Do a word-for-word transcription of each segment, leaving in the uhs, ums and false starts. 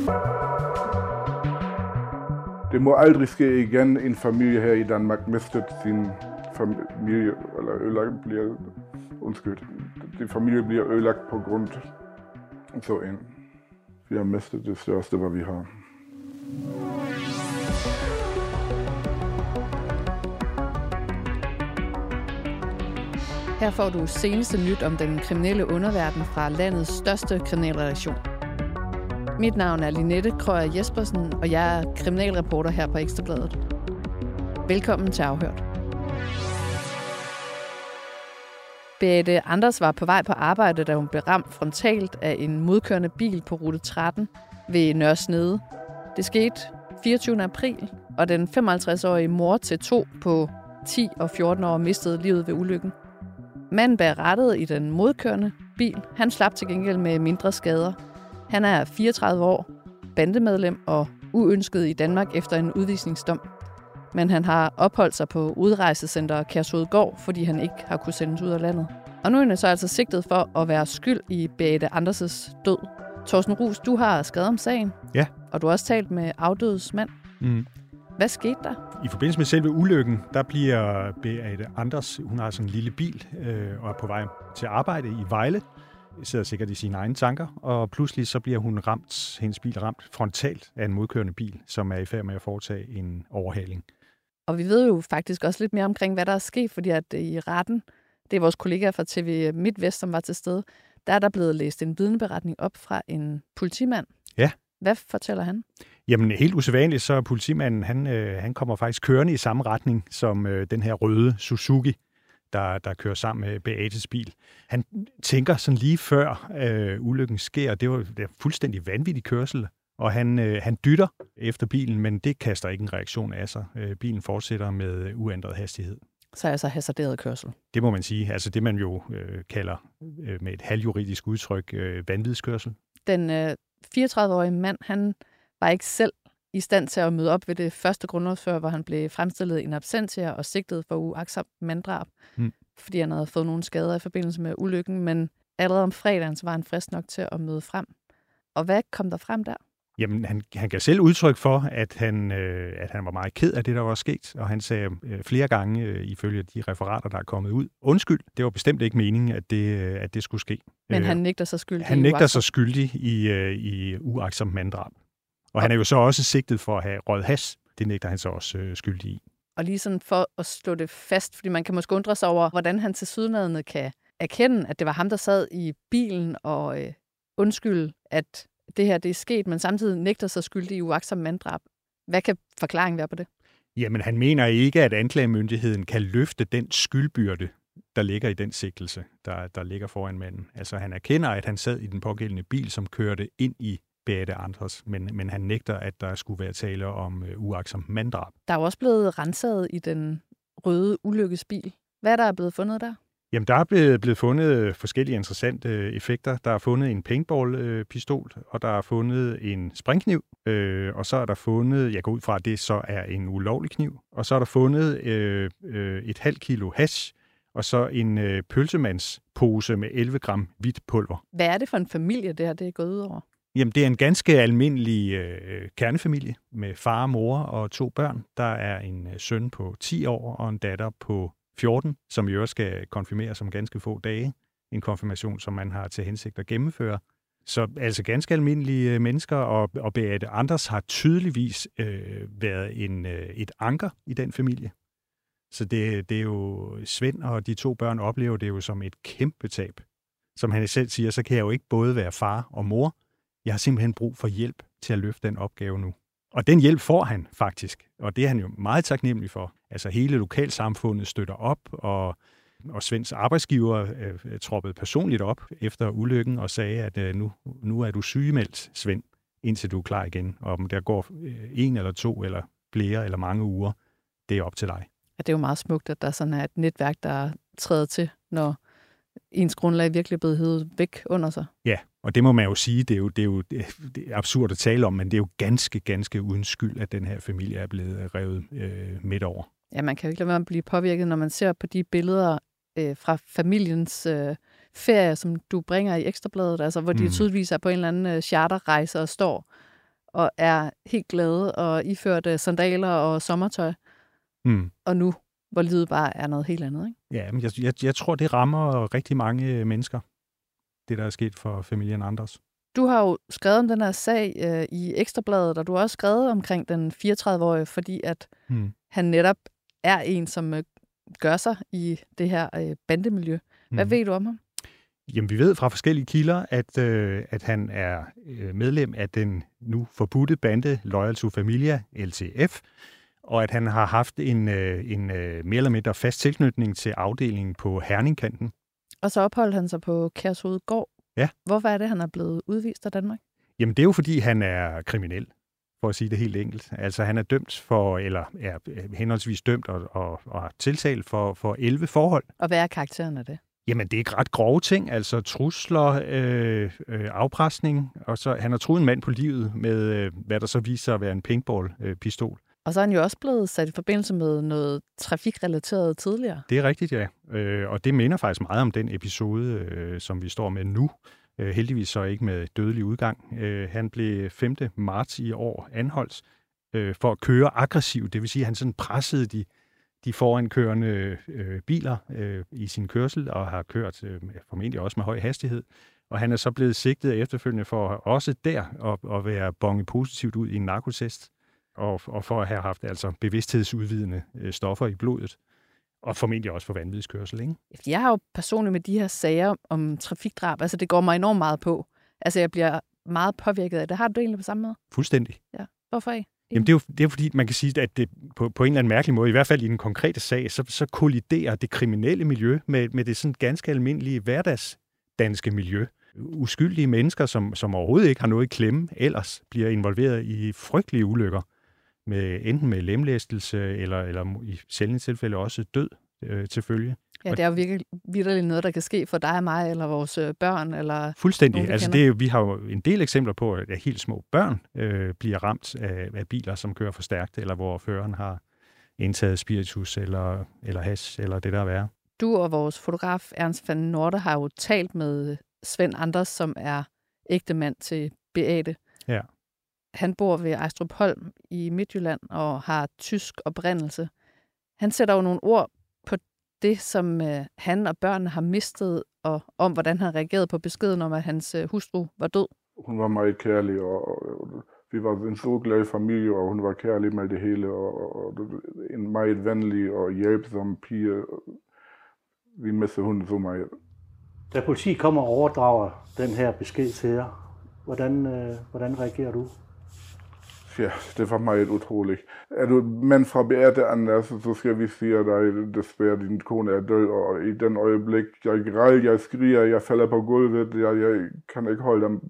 Det må aldrig ske igen, en familie her i Danmark mistet sin familie, eller ødelagt bliver, undskyld, din familie bliver ødelagt på grund af så en. Vi har mistet det største, hvad vi har. Her får du seneste nyt om den kriminelle underverden fra landets største kriminalredaktion. Mit navn er Linette Krøyer Jespersen, og jeg er kriminalreporter her på Ekstra Bladet. Velkommen til Afhørt. Beate Anders var på vej på arbejde, da hun blev ramt frontalt af en modkørende bil på rute tretten ved Nørre Snede. Det skete fireogtyvende april, og den femoghalvtreds-årige mor til to på ti og fjorten år mistede livet ved ulykken. Manden bag rattet i den modkørende bil, han slap til gengæld med mindre skader. Han er fireogtredive år, bandemedlem og uønsket i Danmark efter en udvisningsdom. Men han har opholdt sig på udrejsecenter Kærshovedgård, fordi han ikke har kunnet sendes ud af landet. Og nu er han så altså sigtet for at være skyld i Beate Anders' død. Thorsten Ruus, du har skrevet om sagen. Ja. Og du har også talt med afdødes mand. Mm. Hvad skete der? I forbindelse med selve ulykken, der bliver Beate Anders, hun har sådan en lille bil øh, og er på vej til arbejde i Vejle. Sidder sikkert i sine egne tanker, og pludselig så bliver hun ramt, hendes bil ramt frontalt af en modkørende bil, som er i færd med at foretage en overhaling. Og vi ved jo faktisk også lidt mere omkring, hvad der er sket, fordi at i retten, det er vores kollegaer fra T V MidtVest, som var til stede, der er der blevet læst en vidneberetning op fra en politimand. Ja. Hvad fortæller han? Jamen helt usædvanligt, så er politimanden, han, øh, han kommer faktisk kørende i samme retning som øh, den her røde Suzuki, der, der kører sammen med Beates bil. Han tænker sådan lige før øh, ulykken sker, det var det fuldstændig vanvittig kørsel, og han, øh, han dytter efter bilen, men det kaster ikke en reaktion af sig. Øh, bilen fortsætter med uændret hastighed. Så altså hasarderet kørsel? Det må man sige. Altså det, man jo øh, kalder øh, med et halvjuridisk udtryk øh, vanvidskørsel. Den øh, fireogtredive-årige mand, han var ikke selv i stand til at møde op ved det første grundlovsforhør, hvor han blev fremstillet in absentia og sigtet for uagtsomt manddrab, hmm. fordi han havde fået nogle skader i forbindelse med ulykken, men allerede om fredagen så var han frisk nok til at møde frem. Og hvad kom der frem der? Jamen, han, han gav selv udtryk for, at han, øh, at han var meget ked af det, der var sket, og han sagde øh, flere gange, øh, ifølge de referater, der er kommet ud, undskyld, det var bestemt ikke meningen, at det, øh, at det skulle ske. Men han nægter sig skyldig Han nægter sig skyldig i, øh, i uagtsomt manddrab. Og han er jo så også sigtet for at have røget hash. Det nægter han så også øh, skyldig i. Og lige sådan for at slå det fast, fordi man kan måske undre sig over, hvordan han tilsyneladende kan erkende, at det var ham, der sad i bilen og øh, undskylde, at det her det er sket, men samtidig nægter sig skyldig i uagtsomt manddrab. Hvad kan forklaringen være på det? Jamen, han mener ikke, at anklagemyndigheden kan løfte den skyldbyrde, der ligger i den sigtelse, der, der ligger foran manden. Altså, han erkender, at han sad i den pågældende bil, som kørte ind i Beate Anders, men, men han nægter, at der skulle være tale om uh, uagtsomt manddrab. Der er jo også blevet renset i den røde ulykkesbil. Hvad er der blevet fundet der? Jamen, der er blevet, blevet fundet forskellige interessante effekter. Der er fundet en paintball-pistol, og der er fundet en springkniv, øh, og så er der fundet, jeg går ud fra, at det så er en ulovlig kniv, og så er der fundet øh, øh, et halvt kilo hash, og så en øh, pølsemandspose med elleve gram hvidt pulver. Hvad er det for en familie, det her det er gået ud over? Jamen, det er en ganske almindelig øh, kernefamilie med far, mor og to børn. Der er en øh, søn på ti år og en datter på fjorten, som i øvrigt skal konfirmeres om ganske få dage. En konfirmation, som man har til hensigt at gennemføre. Så altså ganske almindelige øh, mennesker, og, og Beate Anders har tydeligvis øh, været en, øh, et anker i den familie. Så det, det er jo Svend og de to børn oplever det jo som et kæmpe tab. Som han selv siger, så kan jeg jo ikke både være far og mor. Jeg har simpelthen brug for hjælp til at løfte den opgave nu. Og den hjælp får han faktisk, og det er han jo meget taknemmelig for. Altså hele lokalsamfundet støtter op, og, og Svends arbejdsgiver øh, troppede personligt op efter ulykken og sagde, at øh, nu, nu er du sygemeldt, Svend, indtil du er klar igen. Og om der går øh, en eller to eller flere eller mange uger, det er op til dig. Ja, det er jo meget smukt, at der sådan er et netværk, der træder til, når ens grundlag virkelig er blevet hævet væk under sig. Ja, og det må man jo sige, det er jo, det er jo det er absurd at tale om, men det er jo ganske, ganske uden skyld, at den her familie er blevet revet øh, midt over. Ja, man kan jo ikke lade være med at blive påvirket, når man ser på de billeder øh, fra familiens øh, ferie, som du bringer i Ekstra Bladet, altså hvor de mm. tydeligvis er på en eller anden øh, charterrejse og står og er helt glade og iført sandaler og sommertøj. Mm. Og nu, hvor livet bare er noget helt andet, ikke? Ja, men jeg, jeg, jeg tror, det rammer rigtig mange mennesker, det der er sket for familien Anders. Du har jo skrevet om den her sag øh, i Ekstrabladet, og du har også skrevet omkring den fireogtredive-årige, fordi at mm. han netop er en, som øh, gør sig i det her øh, bandemiljø. Hvad mm. ved du om ham? Jamen, vi ved fra forskellige kilder, at, øh, at han er øh, medlem af den nu forbudte bande Loyal to Familia, L T F, og at han har haft en, øh, en øh, mere eller mindre fast tilknytning til afdelingen på Herningkanten. Og så opholdt han sig på Kærshovedgård. Ja. Hvorfor er det, han er blevet udvist af Danmark? Jamen, det er jo, fordi han er kriminel, for at sige det helt enkelt. Altså, han er dømt for, eller er henholdsvis dømt og, og, og tiltalt for, for elleve forhold. Og hvad er karakteren af det? Jamen, det er ret grove ting, altså trusler, øh, øh, afpresning, og så han har truet en mand på livet med, øh, hvad der så viser at være en paintball-pistol. Øh, og så er han jo også blevet sat i forbindelse med noget trafikrelateret tidligere. Det er rigtigt, ja. Øh, og det minder faktisk meget om den episode, øh, som vi står med nu. Øh, heldigvis så ikke med dødelig udgang. Øh, han blev femte marts i år anholdt øh, for at køre aggressivt. Det vil sige, at han sådan pressede de de forankørende øh, biler øh, i sin kørsel, og har kørt øh, formentlig også med høj hastighed. Og han er så blevet sigtet efterfølgende for også der at, at være bonget positivt ud i en narkotest, og, og for at have haft altså bevidsthedsudvidende øh, stoffer i blodet, og formentlig også for vanvidskørsel, ikke? Jeg har jo personligt med de her sager om trafikdrab, altså det går mig enormt meget på. Altså jeg bliver meget påvirket af det. Har du det egentlig på samme måde? Fuldstændig. Ja. Hvorfor ikke? Jamen, det er, jo, det er jo fordi, man kan sige, at det på, på en eller anden mærkelig måde, i hvert fald i den konkrete sag, så, så kolliderer det kriminelle miljø med, med det sådan ganske almindelige hverdagsdanske miljø. Uskyldige mennesker, som, som overhovedet ikke har noget i klemme, ellers bliver involveret i frygtelige ulykker, med, enten med lemlæstelse eller, eller i sjældne tilfælde også død øh, til følge. Ja, det er jo virkelig, virkelig noget, der kan ske for dig og mig, eller vores børn, eller fuldstændig. Nogen, altså det, vi har jo en del eksempler på, at helt små børn øh, bliver ramt af, af biler, som kører for stærkt, eller hvor føreren har indtaget spiritus, eller, eller hash, eller det der er værre. Du og vores fotograf Ernst van Norde har jo talt med Svend Anders, som er ægtemand til Beate. Ja. Han bor ved Ejstrupholm i Midtjylland og har tysk oprindelse. Han sætter jo nogle ord på det, som øh, han og børnene har mistet, og om, hvordan han reagerede på beskeden om, at hans øh, hustru var død. Hun var meget kærlig, og, og vi var en så glad familie, og hun var kærlig med det hele, og, og en meget venlig og hjælpsom pige. Vi mistede hun så meget. Da politiet kommer og overdrager den her besked til jer, hvordan, øh, hvordan reagerer du? Ja, det var meget utroligt. Er du mand fra Beate Anders, så skal vi sige dig, desværre din kone er død, og i den øjeblik, jeg græder, jeg skriger, jeg falder på gulvet, jeg, jeg kan ikke holde dem.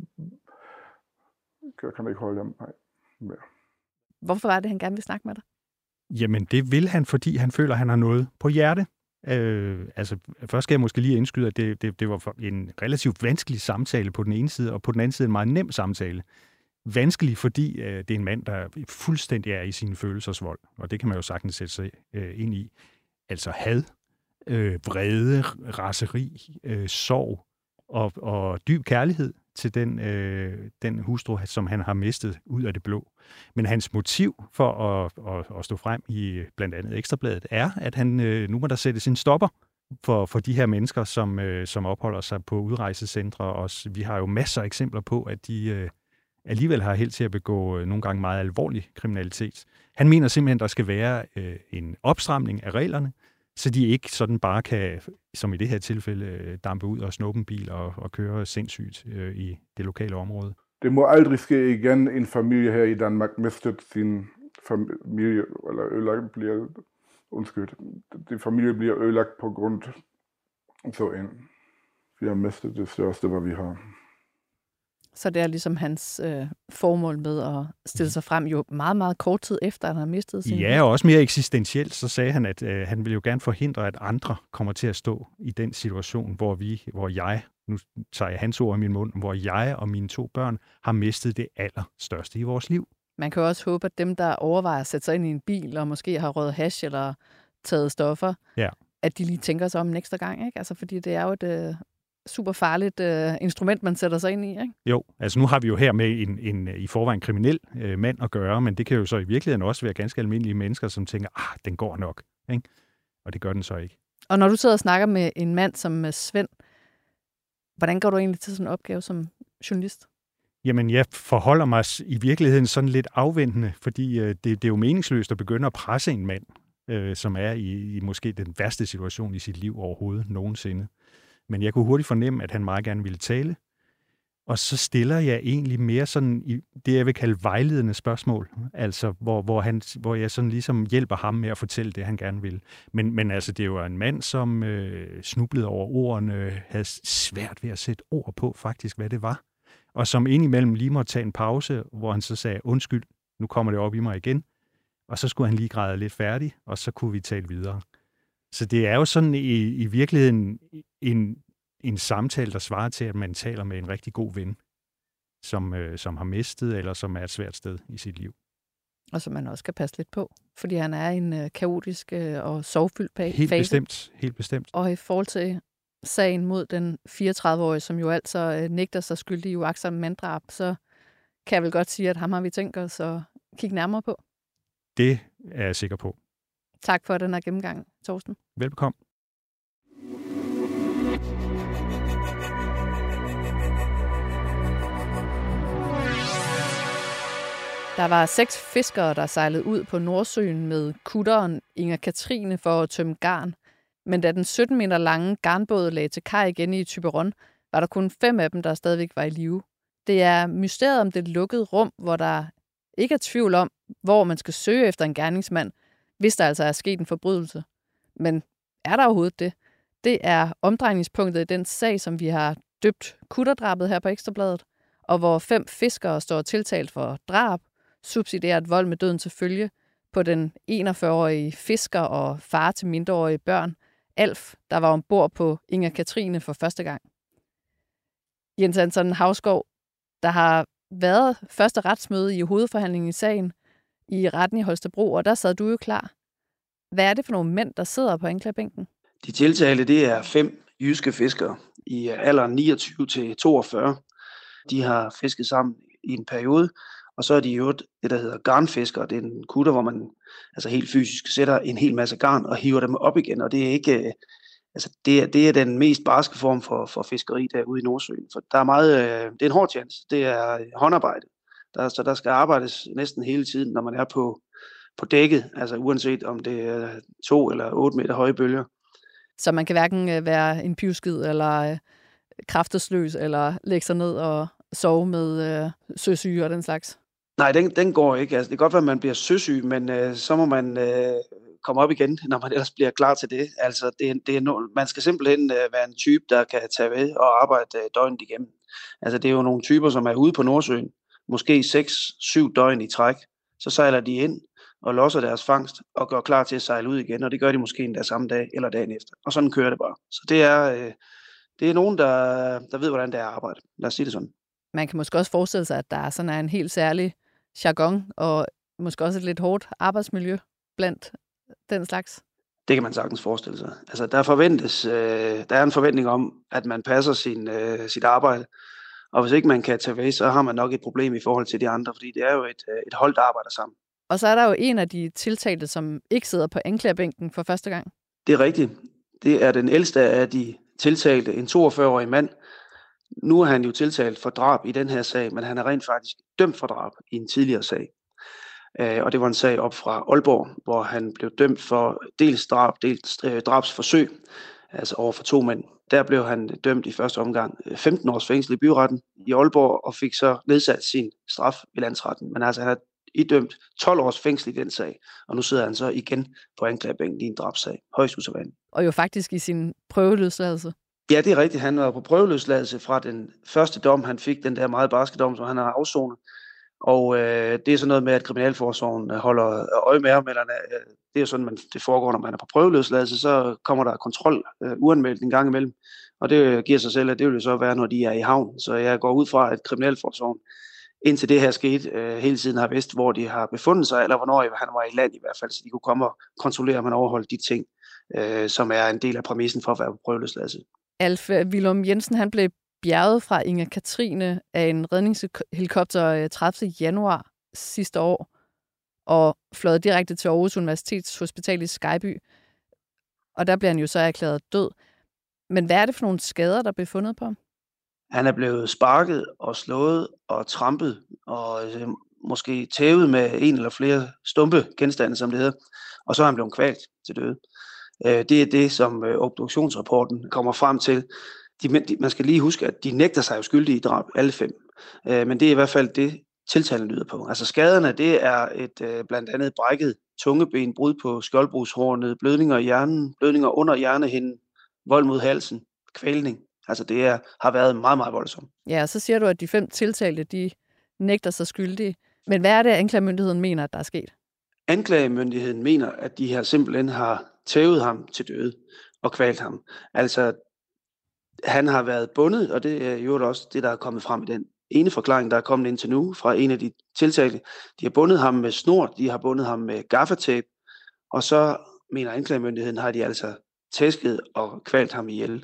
Jeg kan ikke holde dem, nej. Mere. Hvorfor er det, han gerne vil snakke med dig? Jamen, det vil han, fordi han føler, at han har noget på hjerte. Øh, altså, først skal jeg måske lige indskyde, at det, det, det var en relativt vanskelig samtale på den ene side, og på den anden side en meget nem samtale. Vanskelig, fordi øh, det er en mand, der fuldstændig er i sine følelsesvold, og det kan man jo sagtens sætte sig øh, ind i. Altså had, øh, vrede, raseri, øh, sorg og, og dyb kærlighed til den, øh, den hustru, som han har mistet ud af det blå. Men hans motiv for at, at, at stå frem i blandt andet Ekstrabladet er, at han øh, nu må der sætte sin stopper for, for de her mennesker, som, øh, som opholder sig på udrejsecentre. Og vi har jo masser af eksempler på, at de øh, alligevel har held til at begå øh, nogle gange meget alvorlig kriminalitet. Han mener simpelthen, der skal være øh, en opstramning af reglerne, så de ikke sådan bare kan, som i det her tilfælde, dampe ud og snuppe en bil og, og køre sindssygt øh, i det lokale område. Det må aldrig ske igen, en familie her i Danmark mistet sin familie, eller ødelagt bliver, undskyld, de familie bliver ødelagt på grund så en. Vi har mistet det største, hvad vi har. Så det er ligesom hans øh, formål med at stille sig frem jo meget, meget kort tid efter, at han har mistet sin... Ja, og også mere eksistentielt, så sagde han, at øh, han vil jo gerne forhindre, at andre kommer til at stå i den situation, hvor vi, hvor jeg, nu tager jeg hans ord i min mund, hvor jeg og mine to børn har mistet det allerstørste i vores liv. Man kan også håbe, at dem, der overvejer at sætte sig ind i en bil, og måske har røget hash eller taget stoffer, ja. at de lige tænker sig om en ekstra gang, ikke? Altså, fordi det er jo et... Øh, super farligt øh, instrument, man sætter sig ind i, ikke? Jo, altså nu har vi jo her med en, en i forvejen kriminel øh, mand at gøre, men det kan jo så i virkeligheden også være ganske almindelige mennesker, som tænker, ah, den går nok, ikke? Og det gør den så ikke. Og når du sidder og snakker med en mand som Svend, hvordan går du egentlig til sådan en opgave som journalist? Jamen, jeg forholder mig i virkeligheden sådan lidt afventende, fordi øh, det, det er jo meningsløst at begynde at presse en mand, øh, som er i, i måske den værste situation i sit liv overhovedet nogensinde. Men jeg kunne hurtigt fornemme, at han meget gerne ville tale. Og så stiller jeg egentlig mere sådan i det, jeg vil kalde vejledende spørgsmål. Altså, hvor, hvor, han, hvor jeg sådan ligesom hjælper ham med at fortælle det, han gerne vil. Men, men altså, det er jo en mand, som øh, snublede over ordene, havde svært ved at sætte ord på faktisk, hvad det var. Og som indimellem lige måtte tage en pause, hvor han så sagde, undskyld, nu kommer det op i mig igen. Og så skulle han lige græde lidt færdig, og så kunne vi tale videre. Så det er jo sådan i, i virkeligheden en, en samtale, der svarer til, at man taler med en rigtig god ven, som, øh, som har mistet, eller som er et svært sted i sit liv. Og som man også skal passe lidt på, fordi han er i en øh, kaotisk øh, og sorgfyldt fase. Helt bestemt, helt bestemt. Og i forhold til sagen mod den fireogtredive-årige, som jo altså øh, nægter sig skyldig i uagtsomt manddrab, så kan jeg vel godt sige, at ham har vi tænkt os at kigge nærmere på. Det er jeg sikker på. Tak for den her gennemgang, Torsten. Velbekomme. Der var seks fiskere, der sejlede ud på Nordsøen med kutteren Inger Katrine for at tømme garn. Men da den sytten meter lange garnbåd lagde til kaj igen i Thyborøn, var der kun fem af dem, der stadigvæk var i live. Det er mysteriet om det lukkede rum, hvor der ikke er tvivl om, hvor man skal søge efter en gerningsmand, hvis der altså er sket en forbrydelse. Men er der overhovedet det? Det er omdrejningspunktet i den sag, som vi har døbt kutterdrabet her på Ekstrabladet, og hvor fem fiskere står tiltalt for drab, subsidiært vold med døden til følge, på den enogfyrre-årige fisker og far til mindreårige børn, Alf, der var ombord på Inger Katrine for første gang. Jens Anton Hausgaard, der har været første retsmøde i hovedforhandlingen i sagen i retten i Holstebro, og der sad du jo klar. Hvad er det for nogle mænd, der sidder på anklagebænken? De tiltalte, det er fem jyske fiskere i alderen niogtyve til toogfyrre. De har fisket sammen i en periode, og så er de jo det, der hedder garnfiskere. Det er en kutter, hvor man altså helt fysisk sætter en hel masse garn og hiver dem op igen, og det er ikke... Altså, det, er, det er den mest barske form for, for fiskeri derude i Nordsøen. For der er meget, øh, det er en hård tjans. Det er håndarbejde. Der, så der skal arbejdes næsten hele tiden, når man er på, på dækket. Altså uanset om det er to eller otte meter høje bølger. Så man kan hverken være en pivskid eller øh, kraftesløs, eller lægge sig ned og sove med øh, søsyge og den slags? Nej, den, den går ikke. Altså, det kan godt være, at man bliver søsyg, men øh, så må man... Øh, komme op igen, når man ellers bliver klar til det. Altså, det, det er no, man skal simpelthen uh, være en type, der kan tage ved og arbejde uh, døgnet igennem. Altså, det er jo nogle typer, som er ude på Nordsøen, måske seks syv døgn i træk. Så sejler de ind og losser deres fangst og går klar til at sejle ud igen, og det gør de måske endda samme dag eller dagen efter. Og sådan kører det bare. Så det er, uh, det er nogen, der, der ved, hvordan det er at arbejde. Lad os sige det sådan. Man kan måske også forestille sig, at der er sådan en helt særlig jargon og måske også et lidt hårdt arbejdsmiljø blandt den slags? Det kan man sagtens forestille sig. Altså, der forventes, øh, der er en forventning om, at man passer sin, øh, sit arbejde, og hvis ikke man kan tage ved, så har man nok et problem i forhold til de andre, fordi det er jo et, et hold, der arbejder sammen. Og så er der jo en af de tiltalte, som ikke sidder på anklagebænken for første gang. Det er rigtigt. Det er den ældste af de tiltalte, en toogfyrre-årig mand. Nu er han jo tiltalt for drab i den her sag, men han er rent faktisk dømt for drab i en tidligere sag. Og det var en sag op fra Aalborg, hvor han blev dømt for dels drab, dels drabsforsøg, altså over for to mænd. Der blev han dømt i første omgang femten års fængsel i byretten i Aalborg, og fik så nedsat sin straf i landsretten. Men altså han er idømt tolv års fængsel i den sag, og nu sidder han så igen på anklagebænken i en drabsag. Højst usædvanligt. Og jo faktisk i sin prøveløsladelse. Ja, det er rigtigt. Han var på prøveløsladelse fra den første dom, han fik, den der meget barske dom, som han har afsonet. Og øh, det er sådan noget med, at kriminalforsorgen holder øje med ham. Eller, øh, det er sådan, man, det foregår, når man er på prøveløsladelse, så kommer der kontrol øh, uanmeldt en gang imellem. Og det giver sig selv, at det vil jo så være, når de er i havn. Så jeg går ud fra, at kriminalforsorgen, indtil det her skete, øh, hele tiden har vidst, hvor de har befundet sig, eller hvornår han var i land i hvert fald, så de kunne komme og kontrollere, at man overholdt de ting, øh, som er en del af præmissen for at være på prøveløsladelse. Alf Willum Jensen, han blev bjerget fra Inger Katrine af en redningshelikopter tredivte januar sidste år og fløjet direkte til Aarhus Universitets Hospital i Skejby. Og der blev han jo så erklæret død. Men hvad er det for nogle skader, der blev fundet på ham? Han er blevet sparket og slået og trampet og øh, måske tævet med en eller flere stumpe genstande, som det hedder. Og så er han blevet kvalt til døde. Øh, det er det, som øh, obduktionsrapporten kommer frem til. De, de, man skal lige huske, at de nægter sig jo skyldige i drab, alle fem. Øh, men det er i hvert fald det, tiltalen lyder på. Altså skaderne, det er et øh, blandt andet brækket tungeben, brud på skjoldbrusghornet, blødninger i hjernen, blødninger under hjernehinden, vold mod halsen, kvælning. Altså det er, har været meget, meget voldsomt. Ja, så siger du, at de fem tiltalte, de nægter sig skyldige. Men hvad er det, anklagemyndigheden mener, at der er sket? Anklagemyndigheden mener, at de her simpelthen har tævet ham til døde og kvalt ham. Altså, han har været bundet, og det er jo også det, der er kommet frem i den ene forklaring, der er kommet indtil nu fra en af de tiltalte. De har bundet ham med snor, de har bundet ham med gaffatape, og så mener anklagemyndigheden, har de altså tæsket og kvalt ham ihjel.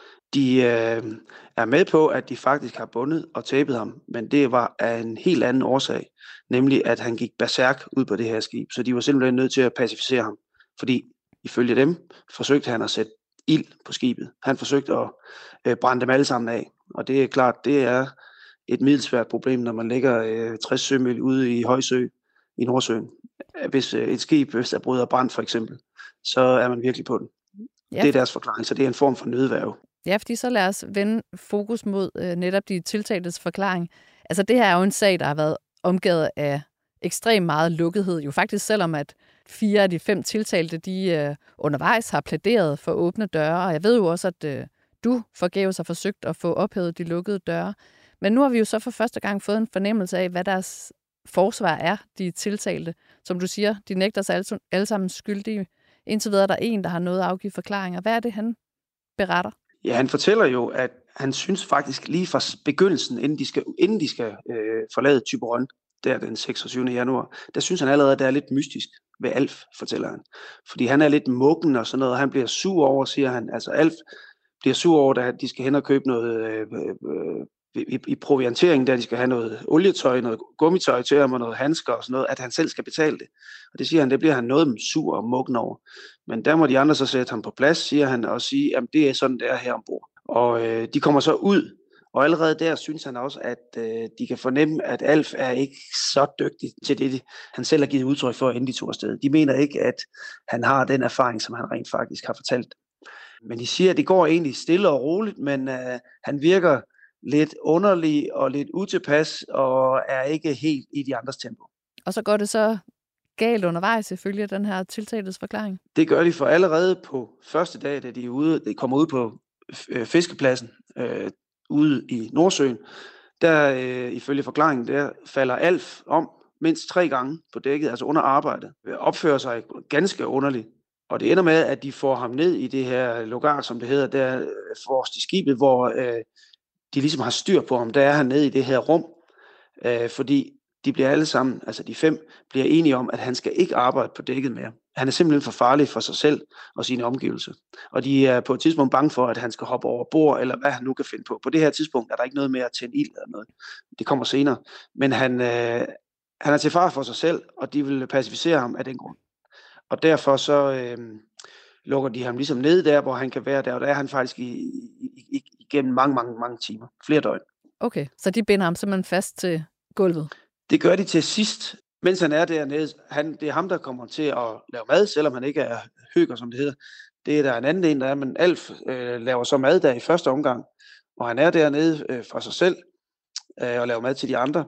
De øh, er med på, at de faktisk har bundet og tæppet ham, men det var af en helt anden årsag, nemlig at han gik berserk ud på det her skib, så de var simpelthen nødt til at pacificere ham, fordi ifølge dem forsøgte han at sætte ild på skibet. Han forsøgte at øh, brænde dem alle sammen af, og det er klart, det er et middelsvært problem, når man ligger øh, tres sømil ude i Højsø i Nordsøen. Hvis øh, et skib hvis der bryder brand for eksempel, så er man virkelig på den. Ja. Det er deres forklaring, så det er en form for nødværge. Ja, fordi så lad os vende fokus mod øh, netop de tiltaltes forklaring. Altså det her er jo en sag, der har været omgivet af ekstremt meget lukkethed. Jo faktisk selvom at fire af de fem tiltalte, de øh, undervejs har plæderet for åbne døre. Og jeg ved jo også, at øh, du forgæves har forsøgt at få ophævet de lukkede døre. Men nu har vi jo så for første gang fået en fornemmelse af, hvad deres forsvar er, de tiltalte. Som du siger, de nægter sig alle, alle sammen skyldige. Indtil videre er der en, der har noget at afgive forklaringer. Hvad er det, han beretter? Ja, han fortæller jo, at han synes faktisk lige fra begyndelsen, inden de skal, inden de skal øh, forlade Thyborøn, der den seksogtyvende januar, der synes han allerede, at det er lidt mystisk ved Alf, fortæller han. Fordi han er lidt muggen og sådan noget, og han bliver sur over, siger han. Altså Alf bliver sur over, at de skal hen og købe noget øh, øh, i, i provianteringen, der de skal have noget olietøj, noget gummitøj til ham og noget handsker og sådan noget, at han selv skal betale det. Og det siger han, det bliver han noget sur og muggen over. Men der må de andre så sætte ham på plads, siger han, og sige, at det er sådan, det er her ombord. Og øh, de kommer så ud, og allerede der synes han også, at øh, de kan fornemme, at Alf er ikke så dygtig til det, han selv har givet udtryk for, inden de tog afsted. De mener ikke, at han har den erfaring, som han rent faktisk har fortalt. Men de siger, at det går egentlig stille og roligt, men øh, han virker lidt underlig og lidt utilpas, og er ikke helt i de andres tempo. Og så går det så galt undervejs, ifølge den her tiltaltes forklaring? Det gør de for allerede på første dag, da de, er ude, de kommer ud på øh, fiskepladsen øh, ude i Nordsøen. Der øh, ifølge forklaringen, der falder Alf om mindst tre gange på dækket, altså under arbejdet. Opfører sig ganske underligt. Og det ender med, at de får ham ned i det her lugar, som det hedder, der forrest i skibet, hvor øh, de ligesom har styr på ham. Der er han nede i det her rum, øh, fordi de bliver alle sammen, altså de fem, bliver enige om, at han skal ikke arbejde på dækket mere. Han er simpelthen for farlig for sig selv og sine omgivelser. Og de er på et tidspunkt bange for, at han skal hoppe over bord, eller hvad han nu kan finde på. På det her tidspunkt er der ikke noget med at tænde ild eller noget. Det kommer senere. Men han, øh, han er til fare for sig selv, og de vil pacificere ham af den grund. Og derfor så øh, lukker de ham ligesom ned der, hvor han kan være der, og der er han faktisk i, i, i, igennem mange, mange, mange timer. Flere døgn. Okay, så de binder ham simpelthen fast til gulvet? Det gør de til sidst, mens han er dernede. Han, det er ham, der kommer til at lave mad, selvom han ikke er høger, som det hedder. Det er der en anden en, der er, men Alf øh, laver så mad der i første omgang, og han er dernede øh, for sig selv øh, og laver mad til de andre.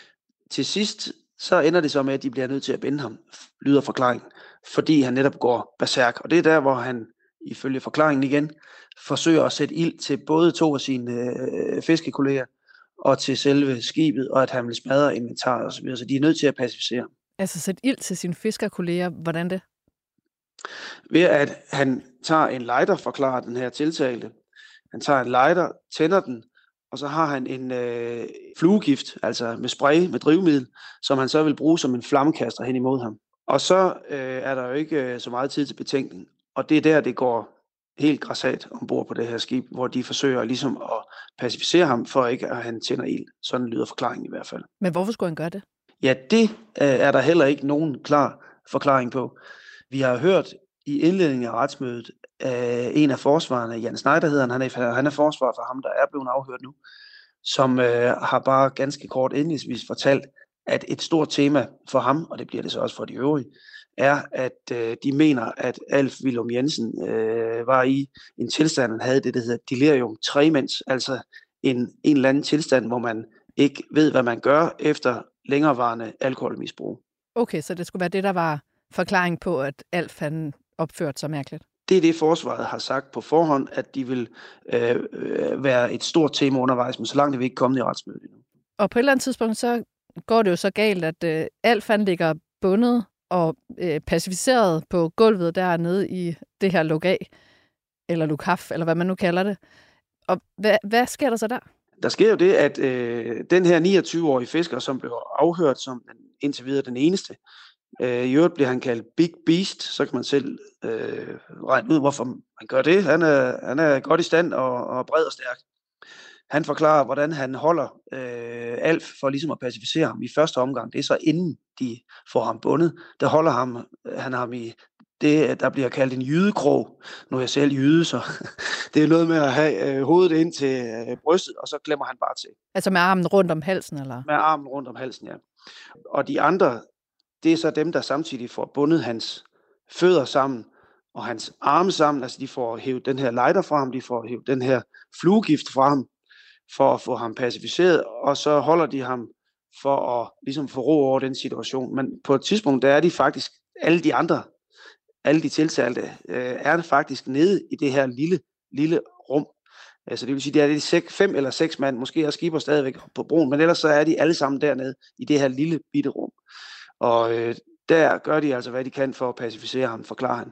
Til sidst, så ender det så med, at de bliver nødt til at binde ham, lyder forklaringen, fordi han netop går berserk. Og det er der, hvor han, ifølge forklaringen igen, forsøger at sætte ild til både to af sine øh, fiskekolleger, og til selve skibet, og at han vil smadre inventar og så videre. Så de er nødt til at pacificere. Altså sætte ild til sine fiskerkolleger, hvordan det? Ved at han tager en lighter, forklarer den her tiltalte. Han tager en lighter, tænder den, og så har han en øh, fluegift, altså med spray, med drivmiddel, som han så vil bruge som en flammekaster hen imod ham. Og så øh, er der jo ikke øh, så meget tid til betænkning. Og det er der, det går helt grassat ombord på det her skib, hvor de forsøger ligesom at pacificere ham, for ikke at han tænder ild. Sådan lyder forklaringen i hvert fald. Men hvorfor skulle han gøre det? Ja, det øh, er der heller ikke nogen klar forklaring på. Vi har hørt i indledningen af retsmødet, øh, en af forsvarerne, Jan Schneider hedder han, han er, han er forsvar for ham, der er blevet afhørt nu, som øh, har bare ganske kort indledningsvis fortalt, at et stort tema for ham, og det bliver det så også for de øvrige, er, at øh, de mener, at Alf Willum Jensen øh, var i en tilstand, han havde det, der hedder delirium tremens, altså en, en eller anden tilstand, hvor man ikke ved, hvad man gør efter længerevarende alkoholmisbrug. Okay, så det skulle være det, der var forklaring på, at Alf han opførte sig mærkeligt? Det er det, forsvaret har sagt på forhånd, at de vil øh, øh, være et stort tema undervejs, men så langt er vi ikke kommet i retsmødet endnu. Og på et eller andet tidspunkt, så går det jo så galt, at øh, Alf han ligger bundet og øh, pacificeret på gulvet dernede i det her lukaf, eller lukaf, eller hvad man nu kalder det. Og hvad, hvad sker der så der? Der sker jo det, at øh, den her niogtyve-årige fisker, som blev afhørt som den, indtil videre den eneste, øh, i øvrigt bliver han kaldt Big Beast, så kan man selv øh, regne ud, hvorfor man gør det. Han er, han er godt i stand og, og bred og stærk. Han forklarer, hvordan han holder øh, Alf for ligesom at pacificere ham i første omgang. Det er så inden de får ham bundet. Der holder ham, han har ham i det, der bliver kaldt en jydekrog. Nu er jeg selv jyde, så det er noget med at have øh, hovedet ind til øh, brystet, og så glemmer han bare til. Altså med armen rundt om halsen, eller? Med armen rundt om halsen, ja. Og de andre, det er så dem, der samtidig får bundet hans fødder sammen, og hans arme sammen. Altså de får hævet den her lighter fra ham, de får hævet den her fluegift fra ham, for at få ham pacificeret, og så holder de ham for at ligesom få ro over den situation. Men på et tidspunkt, der er de faktisk, alle de andre, alle de tiltalte, øh, er det faktisk nede i det her lille, lille rum. Altså det vil sige, det er de sek, fem eller seks mand, måske er skipper stadigvæk på broen, men ellers så er de alle sammen dernede i det her lille bitte rum. Og øh, der gør de altså, hvad de kan for at pacificere ham, forklarer han.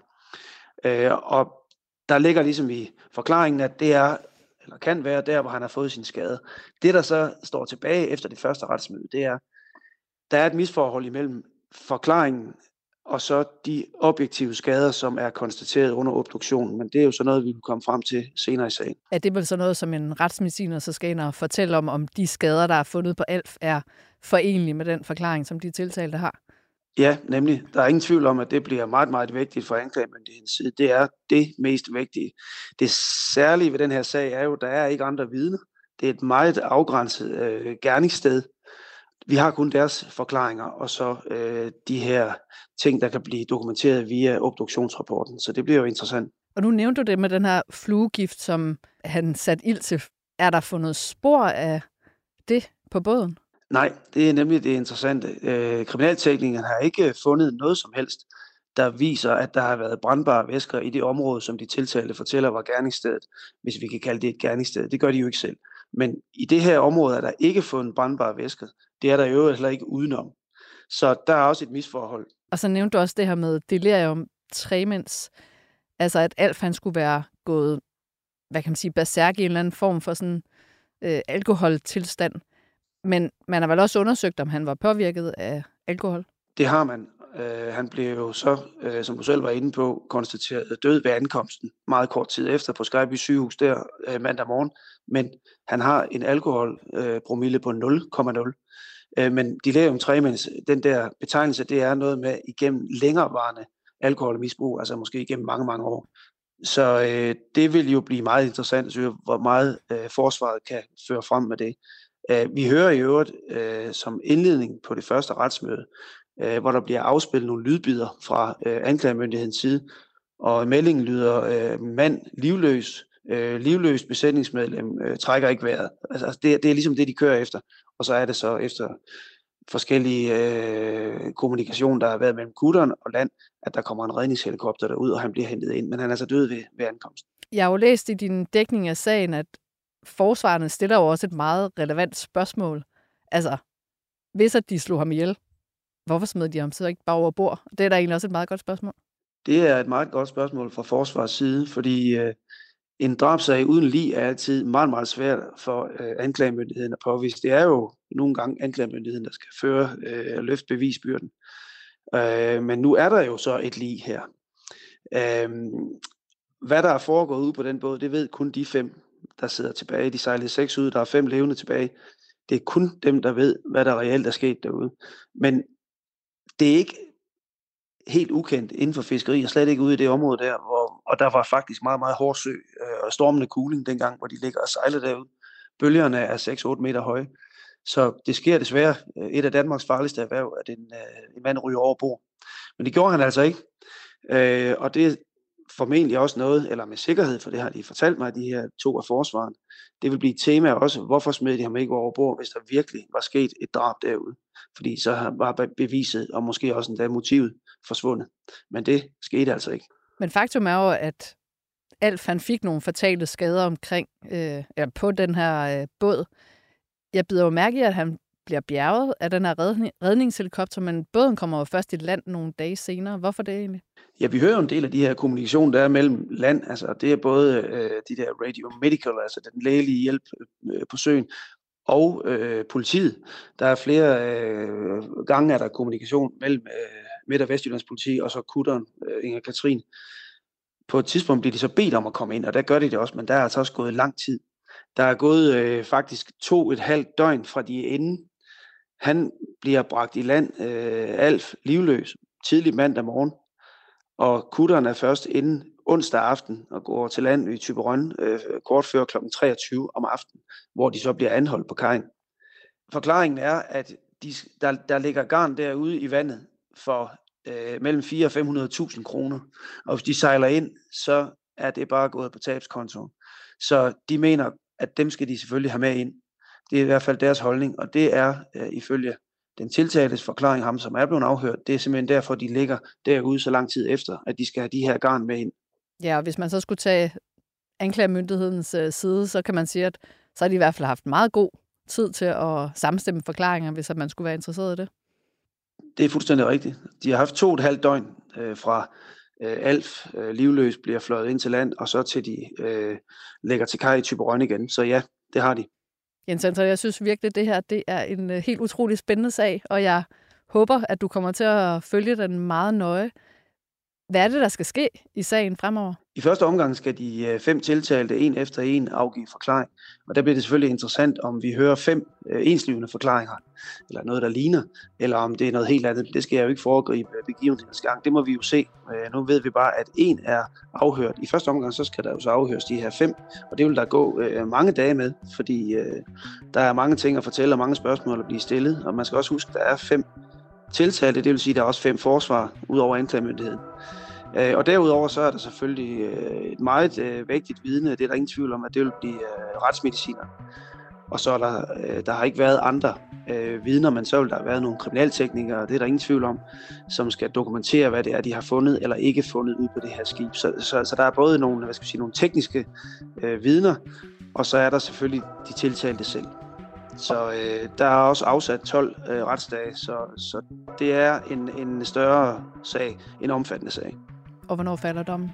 Øh, og der ligger ligesom i forklaringen, at det er eller kan være der, hvor han har fået sin skade. Det, der så står tilbage efter det første retsmøde, det er, der er et misforhold imellem forklaringen og så de objektive skader, som er konstateret under obduktionen. Men det er jo så noget, vi vil komme frem til senere i sagen. Er det vel så noget, som en retsmediciner så skal ind og fortælle om, om de skader, der er fundet på Alf, er forenlige med den forklaring, som de tiltalte har? Ja, nemlig. Der er ingen tvivl om, at det bliver meget, meget vigtigt for anklagemyndighedens side. Det er det mest vigtige. Det særlige ved den her sag er jo, at der er ikke andre vidner. Det er et meget afgrænset øh, gerningssted. Vi har kun deres forklaringer, og så øh, de her ting, der kan blive dokumenteret via obduktionsrapporten. Så det bliver jo interessant. Og nu nævnte du det med den her fluegift, som han satte ild til. Er der fundet spor af det på båden? Nej, det er nemlig det interessante. Øh, kriminalteknikeren har ikke fundet noget som helst, der viser, at der har været brandbare væsker i det område, som de tiltalte fortæller var gerningsstedet, hvis vi kan kalde det et gerningssted. Det gør de jo ikke selv. Men i det her område er der ikke fundet brandbare væsker. Det er der jo heller ikke udenom. Så der er også et misforhold. Og så nævnte du også det her med delirium tremens. Altså at Alf han skulle være gået, hvad kan man sige, berserk i en eller anden form for sådan øh, alkoholtilstand. Men man har vel også undersøgt, om han var påvirket af alkohol? Det har man. Uh, han blev jo så, uh, som du selv var inde på, konstateret død ved ankomsten meget kort tid efter på Skejby sygehus der uh, mandag morgen. Men han har en alkoholpromille uh, på nul komma nul. Uh, men delirium tremens, den der betegnelse, det er noget med igennem længerevarende alkoholmisbrug, altså måske igennem mange, mange år. Så uh, det vil jo blive meget interessant at se, hvor meget uh, forsvaret kan føre frem med det. Uh, vi hører i øvrigt uh, som indledning på det første retsmøde, uh, hvor der bliver afspillet nogle lydbider fra uh, anklagemyndighedens side, og meldingen lyder, uh, mand livløs, uh, livløs besætningsmedlem uh, trækker ikke vejret. Altså, det, det er ligesom det, de kører efter, og så er det så efter forskellige uh, kommunikation, der har været mellem kutteren og land, at der kommer en redningshelikopter derud, og han bliver hentet ind, men han er så død ved, ved ankomsten. Jeg har jo læst i din dækning af sagen, at forsvarerne stiller jo også et meget relevant spørgsmål. Altså, hvis at de slog ham ihjel, hvorfor smed de ham så ikke bare over bord? Det er da egentlig også et meget godt spørgsmål. Det er et meget godt spørgsmål fra forsvarets side, fordi øh, en drabsag uden lig er altid meget, meget svært for øh, anklagemyndigheden at påvise. Det er jo nogle gange anklagemyndigheden, der skal føre øh, løfte bevisbyrden. Øh, men nu er der jo så et lig her. Øh, hvad der er foregået ude på den båd, det ved kun de fem, der sidder tilbage. De sejlede seks ud, der er fem levende tilbage. Det er kun dem, der ved, hvad der reelt er sket derude. Men det er ikke helt ukendt inden for fiskeri, og slet ikke ude i det område der, hvor, og der var faktisk meget, meget hård sø øh, og stormende kuling dengang, hvor de ligger og sejler derude. Bølgerne er seks otte meter høje. Så det sker desværre et af Danmarks farligste erhverv, at en, øh, en mand ryger over bord. Men det gjorde han altså ikke. Øh, og det er formentlig også noget, eller med sikkerhed, for det har de fortalt mig, de her to af forsvaren. Det vil blive et tema også, hvorfor smed de ham ikke over bord, hvis der virkelig var sket et drab derude. Fordi så var beviset, og måske også endda motivet, forsvundet. Men det skete altså ikke. Men faktum er jo, at Alf han fik nogle fatale skader omkring, øh, eller på den her øh, båd. Jeg bider jo mærke i, at han bliver bjerget af den her redning, redningshelikopter, men båden kommer jo først i land nogle dage senere. Hvorfor det egentlig? Ja, vi hører jo en del af de her kommunikation, der er mellem land. Altså, det er både øh, de der radio-medical, altså den lægelige hjælp øh, på søen, og øh, politiet. Der er flere øh, gange, er der kommunikation mellem øh, Midt- og Vestjyllands politi, og så kutteren øh, Inger Katrin. På et tidspunkt bliver de så bedt om at komme ind, og der gør de det også, men der er altså også gået lang tid. Der er gået øh, faktisk to et halvt døgn fra de er inde. Han bliver bragt i land, øh, Alf, livløs, tidlig mandag morgen, og kutteren er først inde onsdag aften og går til land i Thyborøn øh, kort før klokken treogtyve om aftenen, hvor de så bliver anholdt på kajen. Forklaringen er, at de, der, der ligger garn derude i vandet for øh, mellem fire hundrede og fem hundrede tusind kroner, og hvis de sejler ind, så er det bare gået på tabskontoen. Så de mener, at dem skal de selvfølgelig have med ind. Det er i hvert fald deres holdning, og det er øh, ifølge den tiltaltes forklaring, ham som er blevet afhørt, det er simpelthen derfor, de ligger derude så lang tid efter, at de skal have de her garn med ind. Ja, og hvis man så skulle tage anklagemyndighedens øh, side, så kan man sige, at så har de i hvert fald haft meget god tid til at sammenstemme forklaringer, hvis man skulle være interesseret i det. Det er fuldstændig rigtigt. De har haft to og et halvt døgn øh, fra øh, Alf øh, livløs bliver fløjet ind til land, og så til de øh, lægger til kaj i Thyborøn igen. Så ja, det har de. Jens Anton, jeg synes virkelig, at det her det er en uh, helt utrolig spændende sag, og jeg håber, at du kommer til at følge den meget nøje. Hvad er det, der skal ske i sagen fremover? I første omgang skal de fem tiltalte en efter en afgive forklaring, og der bliver det selvfølgelig interessant, om vi hører fem øh, enslivende forklaringer, eller noget, der ligner, eller om det er noget helt andet. Det skal jeg jo ikke foregribe begivenhedens gang. Det må vi jo se. Øh, nu ved vi bare, at en er afhørt. I første omgang så skal der jo så afhøres de her fem, og det vil der gå øh, mange dage med, fordi øh, der er mange ting at fortælle, og mange spørgsmål at blive stillet, og man skal også huske, at der er fem tiltalte, det vil sige, at der er også fem forsvar ud over anklagemyndigheden. Og derudover så er der selvfølgelig et meget øh, vigtigt vidne, det er der ingen tvivl om, at det vil blive øh, retsmediciner. Og så er der, øh, der har ikke været andre øh, vidner, men så vil der have været nogle kriminalteknikere, det er der ingen tvivl om, som skal dokumentere, hvad det er, de har fundet eller ikke fundet ud på det her skib. Så, så, så der er både nogle, hvad skal jeg sige, nogle tekniske øh, vidner, og så er der selvfølgelig de tiltalte selv. Så øh, der er også afsat tolv øh, retsdage, så, så det er en, en større sag, en omfattende sag. Og hvornår falder dommen?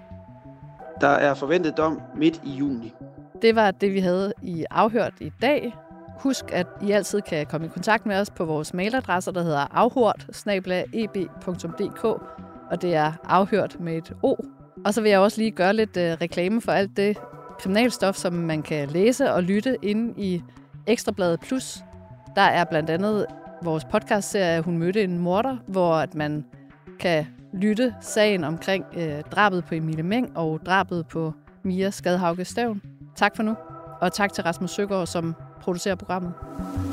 Der er forventet dom midt i juni. Det var det, vi havde i Afhørt i dag. Husk, at I altid kan komme i kontakt med os på vores mailadresse, der hedder afhørt snabel-a e b punktum d k, og det er afhørt med et O. Og så vil jeg også lige gøre lidt øh, reklame for alt det kriminalstof, som man kan læse og lytte inde i Ekstrabladet Plus. Der er blandt andet vores podcastserie Hun mødte en morder, hvor at man kan lytte sagen omkring øh, drabet på Emilie Meng og drabet på Mia Skadhauge Stævn. Tak for nu, og tak til Rasmus Søgaard, som producerer programmet.